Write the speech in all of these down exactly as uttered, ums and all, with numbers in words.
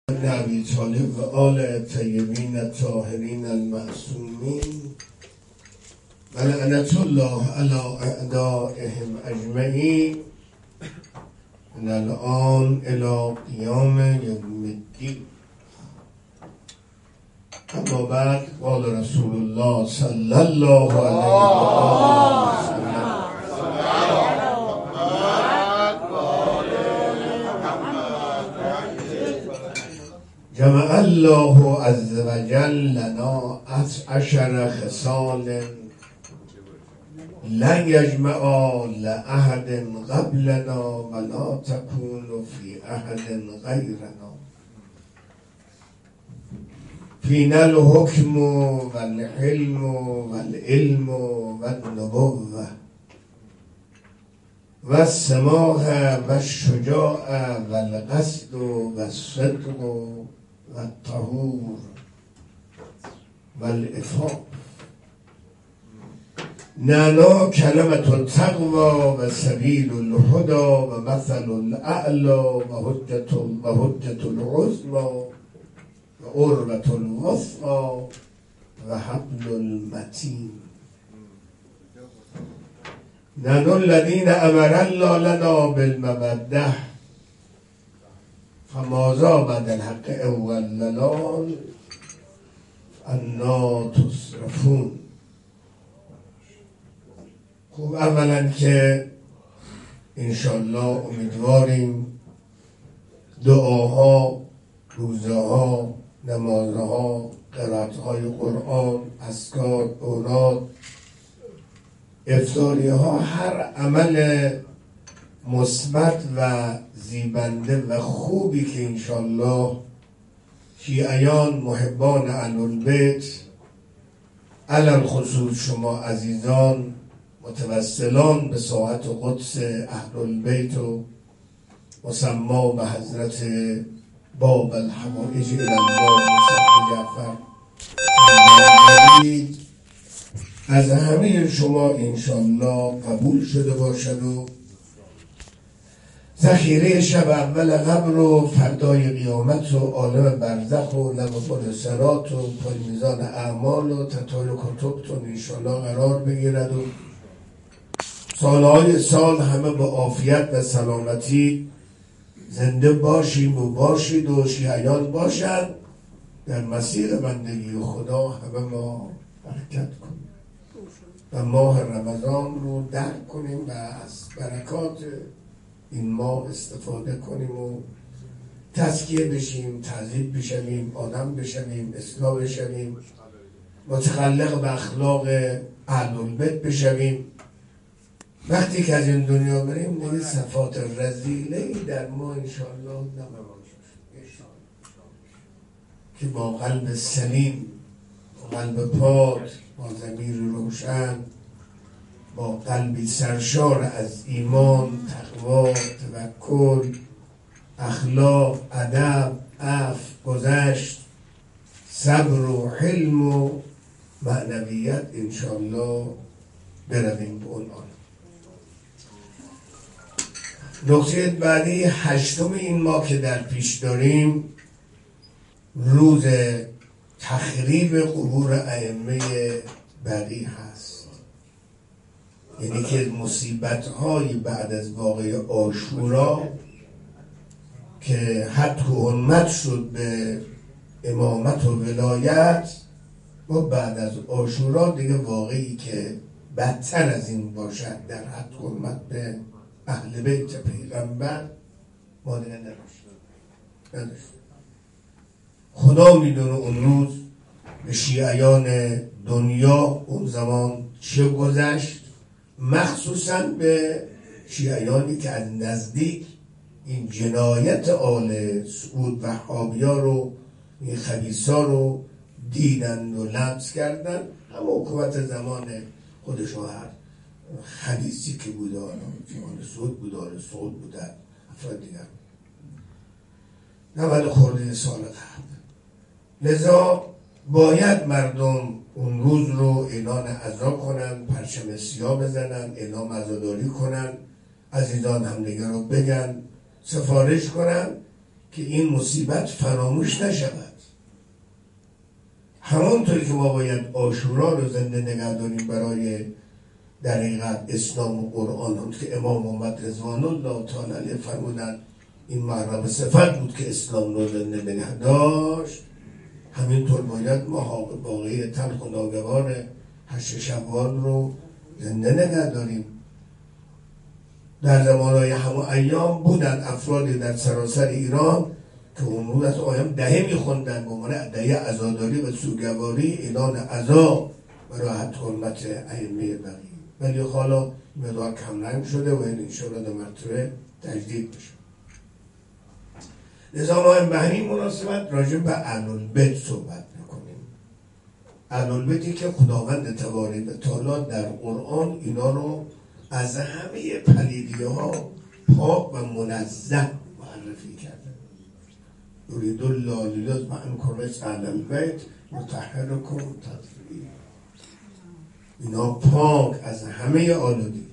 ابی طالب و آل طیبین الطاهرین المعصومین و لعنت الله علی اعدائهم اجمعین من الان الی قیام یوم الدین. اما بعد قال رسول الله صلی الله علیه و سلم جمع الله عز وجل لنا عشر خصال لن يجمع لأحد قبلنا ولا تكون في أحد غيرنا فينا الحكم والحلم والعلم والنبوة والسماح والشجاع والقصد والصدق والطهور والعفاف. نانا كلمة التقوى وسبيل الهدى ومثل الأعلى وهجة وهجة العظمى وعروة الوثقى وحبل المتين. نحن الذين أمر الله لنا بالمودة فماذا بعد الحق والضلال أنا تصرفون. خب اولا که انشالله امیدواریم دعاها، روزهها، نمازها، قرائتهای قرآن، اذکار، اوراد، افطاری ها، هر عمل مثبت و زیبنده و خوبی که انشالله شیعیان محبان اهل‌البیت علل خصوص شما عزیزان متوسلان به ساعت قدس اهل‌البیت و مسما به حضرت باب الحوائج الی الله مصطفی جعفر از همه شما انشالله قبول شده باشد و ذخیره شب اول قبر و فردای قیامت و عالم برزخ و لب صراط و پای میزان اعمال و تطال کتبتون انشالله قرار بگیرد و سالهای سال همه با عافیت و سلامتی زنده باشیم و باشید و شیعیان باشند در مسیر بندگی خدا همه ما برکت کنیم و ماه رمضان رو درک کنیم و از برکات این ماه استفاده کنیم و تزکیه بشیم، تهذیب بشویم، آدم بشویم، اصلاح بشویم، متخلق به اخلاق اهل‌البیت بشویم. وقتی که از این دنیا بریم دیگه صفات رذیله‌ای در ما انشاءالله نمایش که با قلب سلیم، با قلب پاک، با ضمیر روشن، با قلبی سرشار از ایمان، تقوا، توکل، اخلاق، ادب، عفو، گذشت، صبر و حلم و معنویت انشاءالله برویم به اون آن. نکته بعدی هشتم این ماه که در پیش داریم روز تخریب قبور ائمه بقیع هست، یعنی که مصیبت های بعد از واقعه عاشورا که حد و حرمت شد به امامت و ولایت و بعد از عاشورا دیگه واقعی که بدتر از این باشد در حد و حرمت به اهل بیت پیغمبر ما دیگه نداشت. خدا میدونه اون روز به شیعیان دنیا اون زمان چه گذشت، مخصوصا به شیعیانی که از نزدیک این جنایت آل سعود وهابیا رو، این خبیثا رو دیدند و لمس کردند. اما حکومت زمان خودشو هر خبیثی که بوده، آل سعود بوده، آل سعود بوده، افراد دیگر نود خورده سال قبل. لذا باید مردم اون روز رو اعلان عزا کنن، پرچم سیاه بزنن، اعلام عزاداری کنن، عزیزان همدیگه رو بگن، سفارش کنن که این مصیبت فراموش نشود. همانطوری که ما باید عاشورا رو زنده نگه داریم برای در حقیقت اسلام و قرآن، هم که امام محمد رضوان الله تعالی علیه فرمودن این معرب صفت بود که اسلام رو زنده نگه داشت، همینطور باید ما باقی تلخ و ناگوار هشت شوال رو زنده نگه داریم. در زمانهای همه ایام بودن افرادی در سراسر ایران که اون روز از آیم دهه میخوندن به عنوان دهه عزاداری و سوگواری اعلان عزا برای حد حرمت ائمه بقیه، ولی حالا مقدار کم رنگ شده و این انشاءالله در مرتبه تجدید بشه. لذا ما به همین مناسبت راجع به اهل‌البیت صحبت میکنیم. اهل‌البیتی که خداوند تبارک و تعالی در قرآن اینا رو از همه پلیدی ها پاک و منزه معرفی کرده. یرید الله لیذهب عنکم رجس اهل البیت یطهرکم تطهیرا. اینا پاک از همه آلودگی.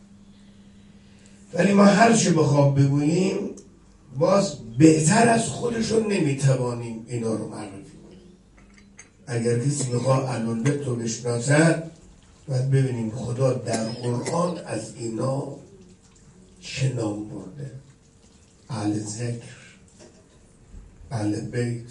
ولی ما هر چی بخوام بگوییم باز بهتر از خودشون نمیتوانیم اینا رو معرفی کنیم. اگر کسی میخواد اهل‌البیت رو بشناسد باید ببینیم خدا در قرآن از اینا چه نام برده. اهل ذکر، اهل بیت.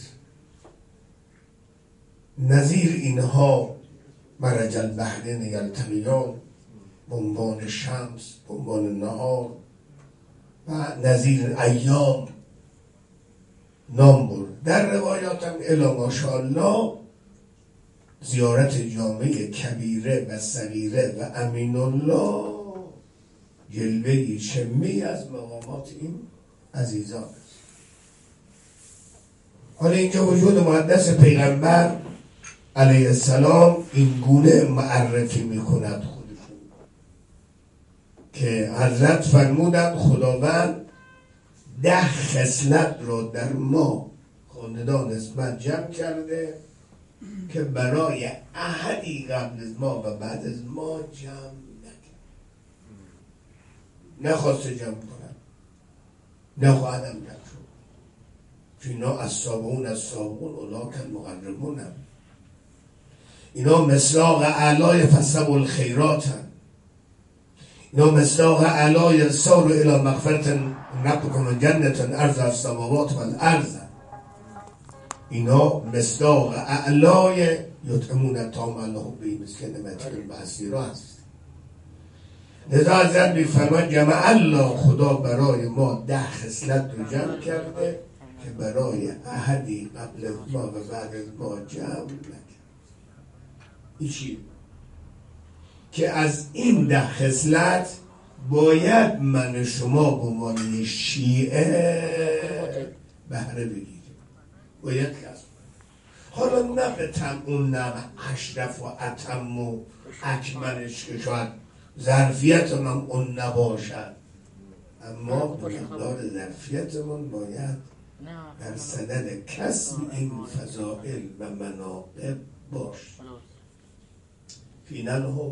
نظیر اینها مرج البحرین یلتقیان، بنبان شمس، بنبان نهار و نظیر ایام نام برد. در روایات هم الی ماشاءالله زیارت جامعه کبیره و صغیره و امین الله جلوه‌ای شمی از مقامات این عزیزان است. حالا اینجا وجود مقدس پیغمبر علیه السلام این گونه معرفی میکند خودشون که حضرت فرمودند خداوند ده خصلت را در ما خاندان اسمت جمع کرده که برای احدی قبل از ما و بعد از ما جمع نکرد. نخواسته جمع کنن، نخواهدم جمع شد. اینا از سابقون از سابقون اولاک المقربون هم. اینا مصداق اعلای فسبوا الخیرات هم. اینا مصداق اعلای ساروا الی مغفرة ربکم جنة عرضها السماوات والارض. اینا مصداق اعلای یطعمون الطعام علی حبه مسکین یتیما و اسیرا هست. لذا حضرت می‌فرماید جمع الله، خدا برای ما ده خصلت رو جمع کرده که برای احدی قبل از ما و بعد از ما جمع نکرد. ایچی؟ که از این ده خصلت باید من شما به عنوان شیعه بهره بگیریم، باید کسب. حالا نه به تم اون نه اشرف و اتم و اکملش که شاید ظرفیت من اون نباشد، اما مقدار ظرفیتمون باید در صدد کسب این فضائل و مناقب باش. فینال حکم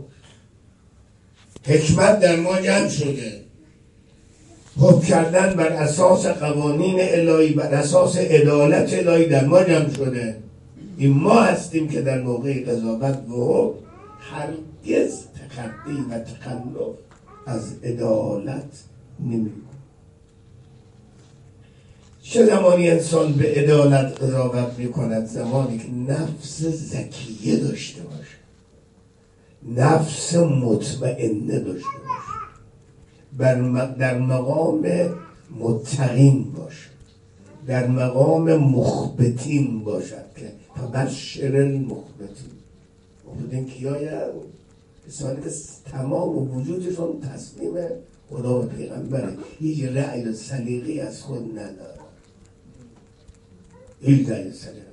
حکمت در ما جمع شده، حکم کردن بر اساس قوانین الهی، بر اساس عدالت الهی در ما جمع شده. این ما هستیم که در موقع قضاوت و حکم هرگز تخطی و تخلف از عدالت نمی‌کنیم. چه زمانی انسان به عدالت قضاوت می‌کند؟ زمانی که نفس زکیه داشته باشه، نفس مطمئنه داشته باشه، در مقام متقین باشه، در مقام مخبتین باشد که فبشر المخبتین. مخبتین کیاین؟ کسانی که تمام وجودشون تسلیم خدا و پیغمبره، هیچ رأی و سلیقه‌ای از خود نداره، هیچ رأی و سلیقه‌ای.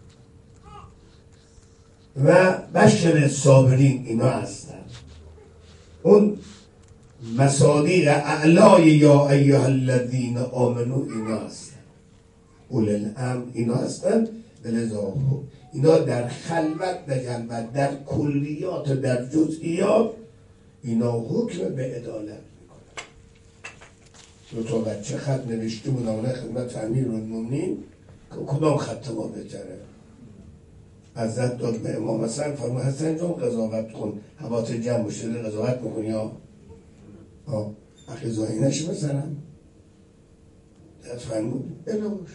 و بشر صابرین اینا هستن. اون مصادیق اعلای یا ایها الذین آمنو اینا هستن، اول الامر اینا هستن. بلذا اینا در خلوت در جلوت در کلیات و در جزئیات اینا حکم به عدالت میکنن. دو تا بچه خط نوشته بود آمده خدمت امیرالمومنین که کدام خط ما بهتره. حضرت داد به امام حسن فرمود حسن جان قضاوت کن، حوات جمع شده قضاوت میکنی یا ها اخی زاینش بزنم. حضرت فرمود بلوش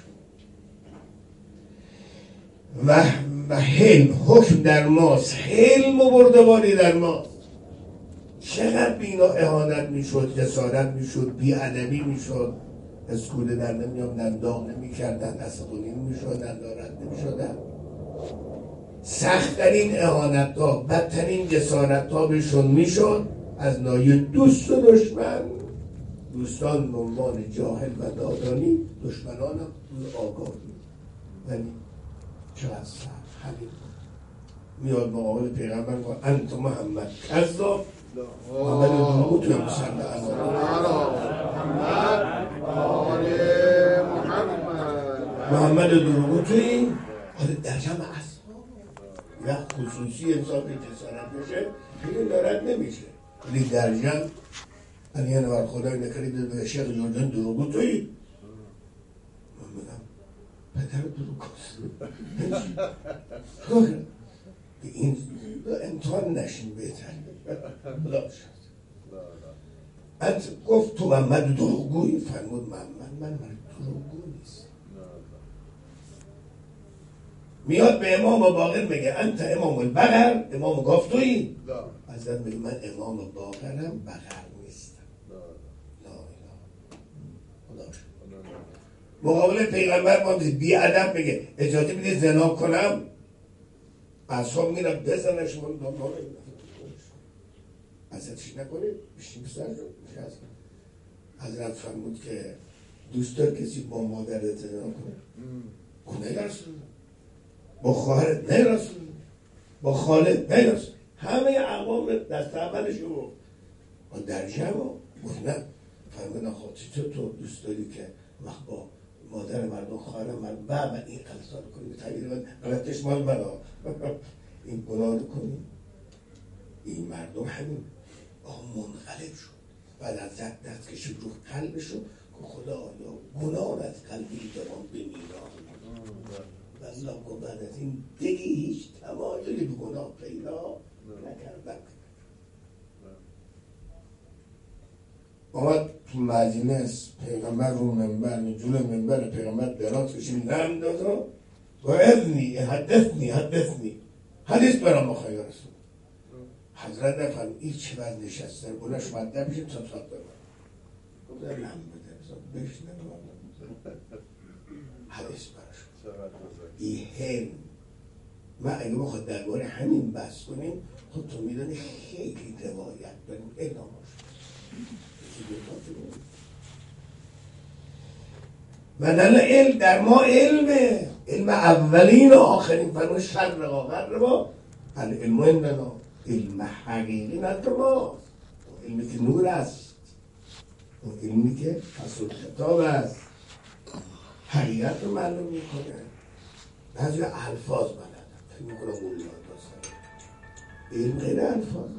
و و حلم حکم در ماست، حلم و بردباری در ماست. چقدر بینا اهانت میشد، جسارت میشد، بی‌ادبی میشد، اسکوله در نمیامدن، داغ نمیکردن، عصبانی میشدن، ناراحت نمیشدن. سخت‌ترین اهانت ها، بدترین جسارت ها بهشون میشد از ناحیه دوست و دشمن. دوستان به عنوان جاهل و نادانی، دشمنان هم آگاهی. ولی چقدر سخت همین میاد مقابل پیغمبر میگه انت محمد کذاب. محمد دروغ توی مسلح محمد دروغ توی در جمع اصحاب و خصوصی انسان به جسارت بشه خیلی دارد نمیشه، ولی در جمع یعنی یه نور خدای نکرید به شیخ جردن دروغ توی من میگم پدر دروغ هست به این امتحان نشین بهتر خدا بشد. انت گفت تو محمد دروغگویی؟ فرمود محمد من من دروغگو نیست. میاد به امام باقر میگه انت امام البقر، امام گفت تویی؟ حضرت میگه من امام باقرم، بقر نیستم. لا اله خدا شد. مقابل پیغمبر ما بی ادب میگه اجازه میدید زنا کنم؟ اصحاب میرم بزنش من دامنامه حضرتش نکنید بشیم سر رو حضرت فرمود که دوست دار کسی با مادرت زنا کنه او نرسون، با خواهرت نرسون، با خالت نرسون، همه اقوام دست اولش رو با در جمع گفت نه. فرمود نه خود چطور تو دوست داری که وقت با مادر مردم خواهر مردم و من این قلصا رو کنیم تغییر من غلطش مال بنا این گناه رو کنیم. این مردم همین آقا منقلب شد بعد از زد دست کشید رو قلبشون که خدا یا گناه از قلبی دارم بمیران والله گفت بعد از این دیگه هیچ تمایلی به گناه پیدا نکردم. آمد تو مجلس پیغمبر رو منبر جلو منبر پیغمبر دراز کشید نم دادا و اذنی حدثنی حدثنی حدیث برام آخواه یا رسول. حضرت نفرم این چه وز نشسته بلش مده بشید تا سات ببر گفت در نم بده بشنه حدیث براش این هم ما اگه بخواد درباره همین بحث کنیم خود تو میدانی خیلی روایت داریم اعلاماش بدل علم در ما علمه، علم اولین و آخرین فرمون شر رقاقت رو با علم عندنا، علم حقیقی ندر ماست، علمی که نور است، اون علمی که فصل خطاب است، حقیقت رو معلوم میکنه. بعضی الفاظ بلدن فکر میکنم اون یاد داستن علم غیر الفاظ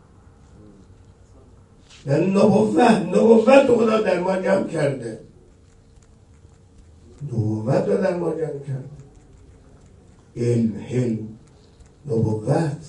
در نبوت نبوت خدا در ما جمع کرده، نبوت رو در ما جمع کرده، علم حلم نبوت.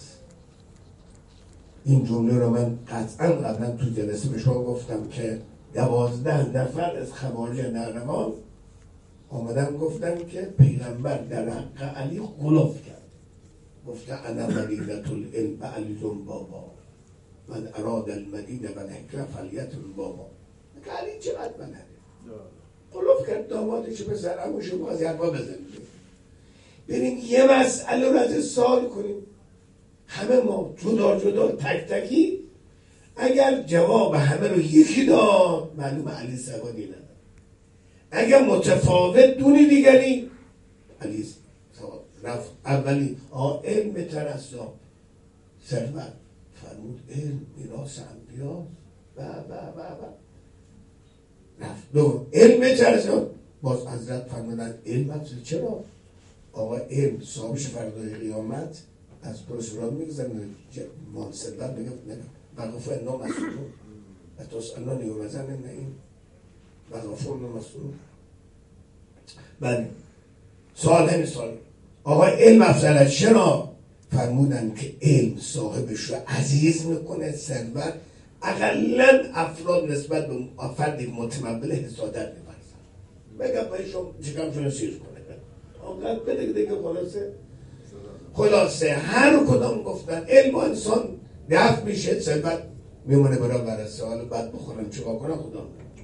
این جمله رو من قطعا قبلا تو جلسه به شما گفتم که دوازده نفر از خوارج نهروان آمدن گفتن که پیغمبر در حق علی غلاف کرد، گفته انا مدینة العلم و علیتون بابا من اراد المدینه و الحکمه فلیتون بابا. که علی چقدر بلده غلاف کرد دامادش به سرموش و از یربا بزنید. بریم یه مسئله رو از سوال کنیم همه ما جدا جدا تک تکی اگر جواب همه رو یکی داد معلوم علی سوادی نداره، اگر متفاوت دونی دیگری علی سواد رفت. اولی علم ترسا ثروت فرمود علم میراث انبیا و و و و رفت. دو علم ترسا باز حضرت فرمودن علم افزل. چرا؟ آقا علم صاحبش فردای قیامت از پرسران میگذن مال ثروت میگه وقف انا مسئولون و تسألون یومئذ عن النعیم. مضافون مسئول. بله سوال همین سوال آقا علم افضل چرا فرمودن که علم صاحبش رو عزیز میکنه، ثروت اقلا افراد نسبت به فردی متمول حسادت می‌ورزن. بگم باید شما چکمشون سیر کنه آقا بده دیگه خلاصه خلاصه هر کدام گفتن علم و انسان دفع میشه، ثروت میمونه برای برسه، حالا بعد بخورم چیکار کنم خدا.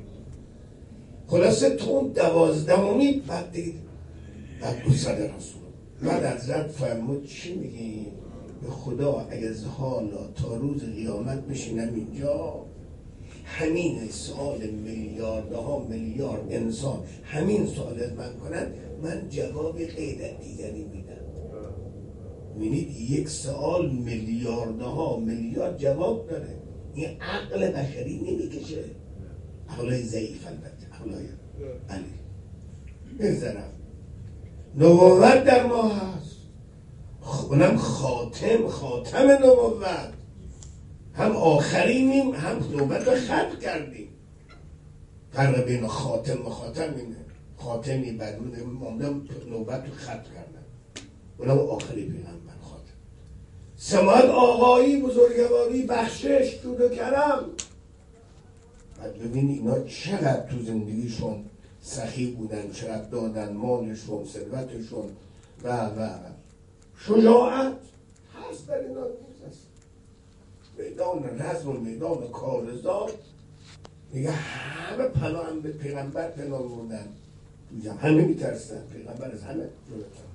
خلاصه تو اون دوازدهمی بعد دیگه بعد دو صد رسول بعد حضرت فرمود چی میگی؟ به خدا اگه از حالا تا روز قیامت بشینم اینجا همین سوال میلیاردها میلیارد انسان همین سوال از من کنن، من جواب غیر دیگری میدم. میبینید یک سوال میلیاردها میلیارد جواب داره. این عقل بشری نمیکشه، عقلای ضعیف البته، عقلای علی بذارم نبوت در ما هست، اونم خاتم خاتم نبوت، هم آخرینیم هم نوبت رو ختم کردیم. فرق بین خاتم و خاتم اینه، خاتمی بدون ماندم نوبت رو ختم کردن، اونم آخری پیغمبر خاتم. سماعت آقایی، بزرگواری، بخشش، جود و کرم. بعد ببین اینا چقدر تو زندگیشون سخی بودن، چقدر دادن، مالشون، ثروتشون و و شجاعت هست در اینا نیست. میدان رزم و میدان کارزار میگه همه پناه هم به پیغمبر پناه بردن، همه میترسن پیغمبر از همه جلوتر.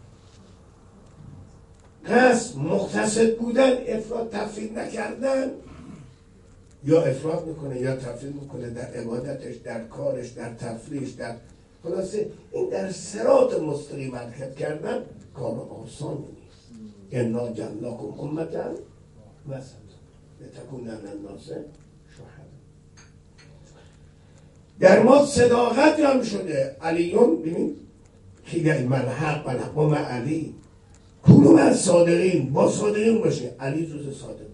پس مقتصد بودن، افراط تفرید نکردن، یا افراط میکنه یا تفرید میکنه در عبادتش، در کارش، در تفریش، در خلاصه این در صراط مستقیم حرکت کردن کار آسانی نیست. انا جعلناکم امة وسطا لتکونوا علی الناس شهدا. در ما صداقت هم شده. علیون ببین خیلی ملحق ملحق ما علی کونو من صادقین، با صادقین باشه. علی جز صادقین.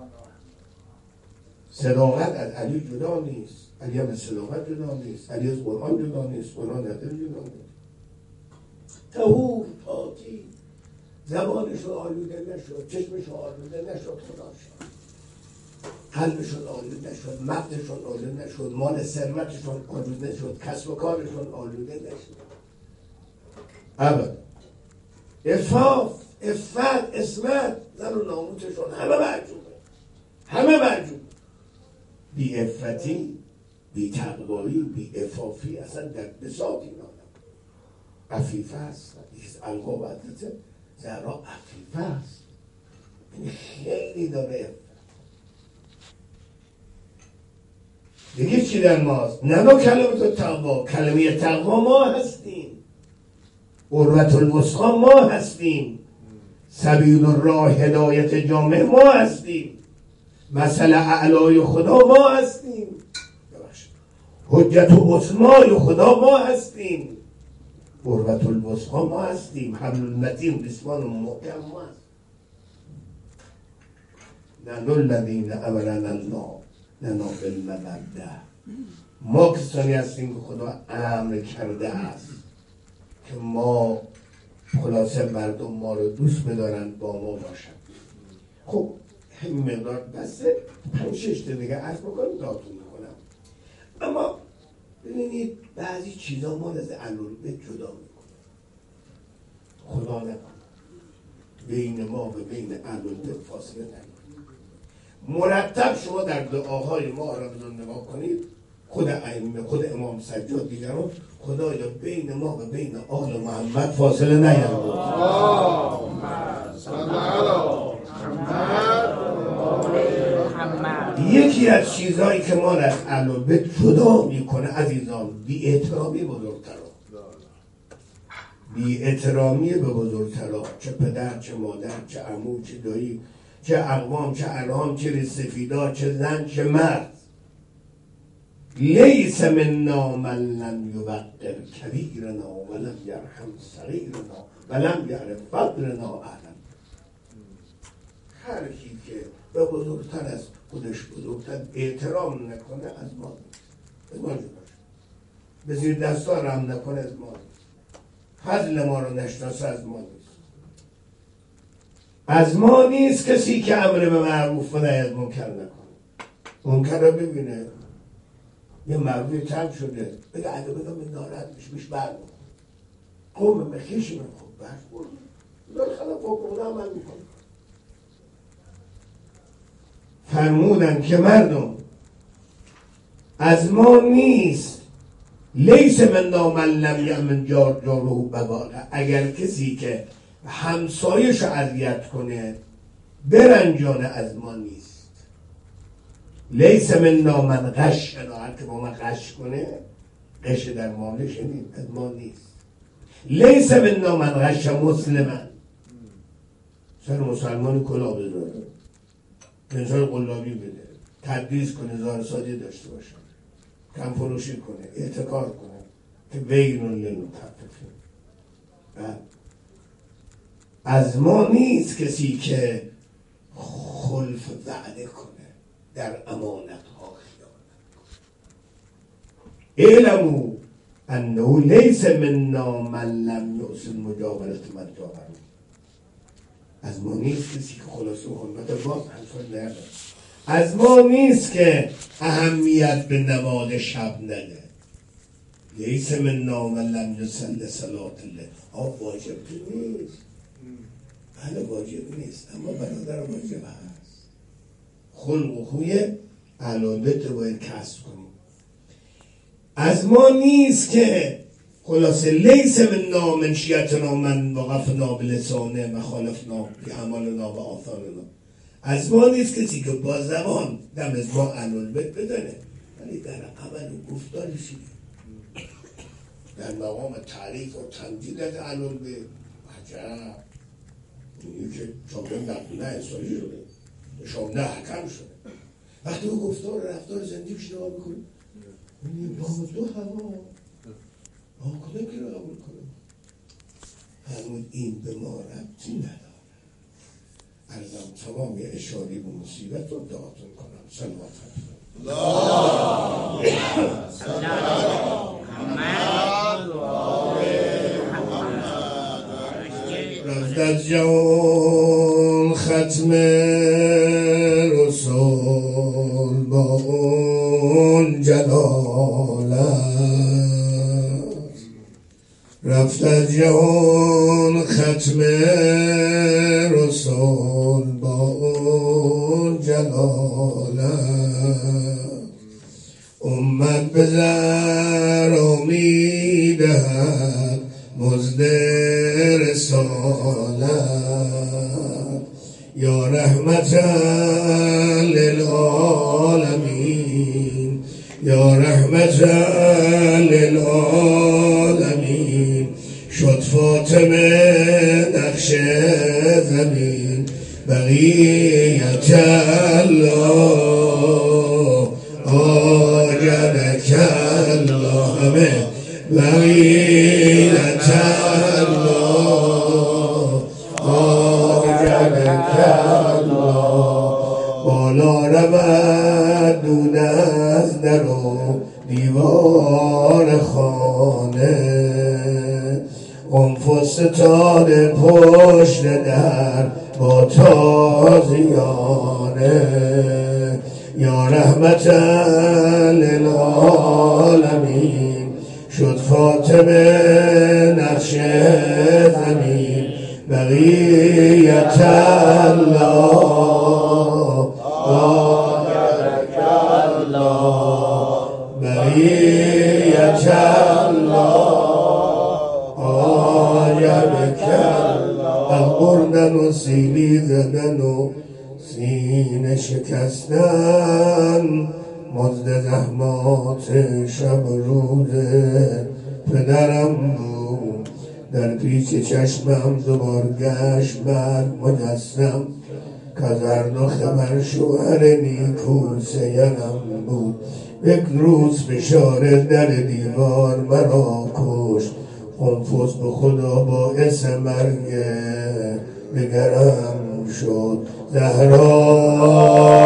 صداقت از علی جدا نیست، علی هم از صداقت جدا نیست، علی از قرآن جدا نیست، قرآن از دل جدا نیست. طهور پاکی، زبانشون آلوده نشد، چشمشون آلوده نشد، خدا شد، قلبشون آلوده نشد، مغزشون آلوده نشد، مال ثروتشون آلوده نشد، کسب و کارشون آلوده نشد. ابدا. عفاف، عفت، عصمت، زن و ناموسشون همه مرجوبه، همه مرجوبه. بی عفتی، بی تقوایی، بی عفافی اصلا در بساط این آدم عفیفه است. یکیز القاب حضرت زهرا عفیفه است، یعنی خیلی داره عفت. دیگه چی در ماست؟ نما کلمه تقوا، کلمه تقوا ما هستیم، عروة الوثقی ما هستیم، سبیل الراه هدایت جامع ما هستیم، مثل اعلای خدا ما هستیم، حجت و عظمای خدا ما هستیم، عروة الوثقی ما هستیم، حبل المتین رسوان محکم ما هستیم. نحن الذین امرنا الله لنا بالمودة، ما کسانی هستیم که خدا امر کرده است که ما خلاصه مردم ما رو دوست بدارن، با ما باشن. خب همین مقدار بسه، پنج شش تا دیگه عرض بکنم داتون میکنم. اما ببینید بعضی چیزا ما از علوبه جدا میکنه، خدا نکنه بین ما و بین علوبه فاصله نکنه. مرتب شما در دعاهای ما را بزن نگاه کنید، خود ائمه، خود امام سجاد دیگران، خدایا بین ما و بین آل محمد فاصله نینداز. یکی از چیزهایی که ما را از اهل بیت جدا میکنه عزیزان، بی احترامی بزرگترا، بی احترامی به بزرگترا، چه پدر، چه مادر، چه عمو، چه دایی، چه اقوام، چه ارحام، چه ریسفیدا، چه زن، چه مرد. لیس منا من لم یوقر کبیرنا ولم یرحم صغیرنا ولم یعرف فقرنا اهلا. هر کی که به بزرگتر از خودش بزرگتر احترام نکنه از ما از ما جدا شد. به زیر دستا رحم نکنه از ما نیست. فضل ما رو نشناسه از ما نیست. از ما نیست کسی که امر به معروف و نهی از منکر نکنه. منکر رو ببینه یه مردی تنگ شده بگه اگه بگم این ناراحت میشه میشه برد قوم مخیشی من خب برد برد داره خلاف حکم عمل میکنه. فرمودن که مردم از ما نیست لیس منا من لم یأمن جار جاره بواله. اگر کسی که همسایش رو اذیت کنه برنجانه از ما نیست. لیس منا من غش، هر که با من غش کنه غش در مالش نیست از ما نیست. لیس منا من غش مسلمن، سر مسلمان کلا بذاره انسان قلابی بده تدریس کنه زارسازی داشته باشه کم فروشی کنه احتکار کنه که ویلون للمطففین. از ما نیست کسی که خلف وعده کنه در امانت ها خیانت کنه. علمو انه لیس منا من لم یحسن مجاورت من جاورون. از ما نیست کسی که خلاصه و حرمت باز همسال نرده. از ما نیست که اهمیت به نماز شب نده. لیس منا من لم یصلی صلاة الله. آه واجب نیست، بله واجب نیست، اما برادر واجب هست. خلق و خوی اهل بیت رو باید کسب کنیم. از ما نیست که خلاصه لیس منا من شیعتنا من وقفنا بلسانه مخالفنا بعملنا و آثارنا. از ما نیست کسی که با زبان دم از ما اهل بیت بدانه ولی در عمل و گفتارشی در مقام تعریف و تمجید از اهل بیت عجب اینی که شامده نقونه احسایی شده شامده حکم شده. وقتی او گفتار و رفتار زندگیش نگاه میکنه این با دو هوا آکنه که رو قبول کنه همون این به ما ربطی نداره. ارزم تمام اشاری به مصیبت رو دعاتون کنم. سلامت رفت از جهان ختم رسول با اون جلالت. رفت از جهان ختم رسول با اون جلالت. امت به زر میدهد مزد رسالت. یا رحمتا للعالمین، یا رحمتا للعالمین. شد فاطمه نقش زمین بقیت الله آجرک الله همه بقیت الله آجرک الله. بالا رود دون از در و دیوار خانه. قنفذ ستاره پشت در با تازیانه. یا رحمتا للعالمین شد فاطمه نقش زمین بقیت الله آجرک الله بقیت الله آجرک الله. بردن و سیلی زدن و سینه شکستن مزد زحمات شب روز پدرم بود. در پیچ چشمم دوبار گشت بر مجسم کزرد و خبر شوهر نیکو سیرم بود. یک روز فشار در دیوار مرا کشت. قنفذ به خدا باعث مرگ دگرم شد. زهرا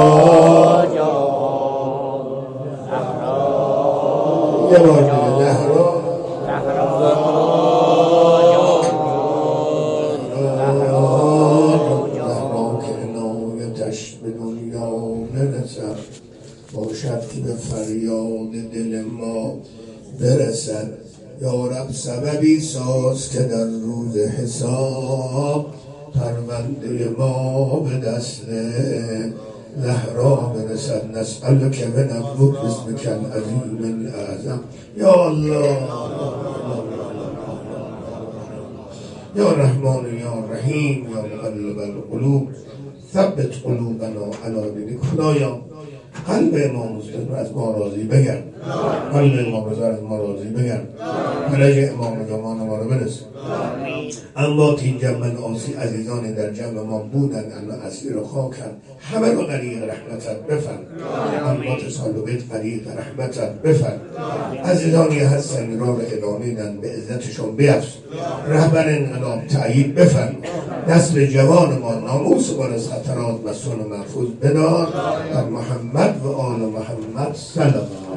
یه بار دیگه زهرا باشد که به فریاد دل ما برسد. یا رب سببی ساز که در روز حساب پرونده ما به دست زهرا برسد. نسألک من عفوک باسمک العظیم الاعظم. یا الله یا رحمان یا رحیم یا مقلب القلوب ثبت قلوبنا علی دینک. خدایا قلب امام حسین از ما راضی بگرد، قلب امام رضا از ما راضی بگرد، فلج امام زمان ما رو برس. اما این جمع آسی عزیزان در جمع ما بودند، اما اسیر خاکند، همه رو غریق رحمتت بفرم. اما تصال بیت غریق رحمتت بفرم. عزیزانی هستند را به ادامینند، به عزتشون بیفز. رهبر انقلاب تعیید بفرم. نسل جوان ما ناموس ما از خطرات مسون محفوظ بدار. در محمد و آل محمد سلام.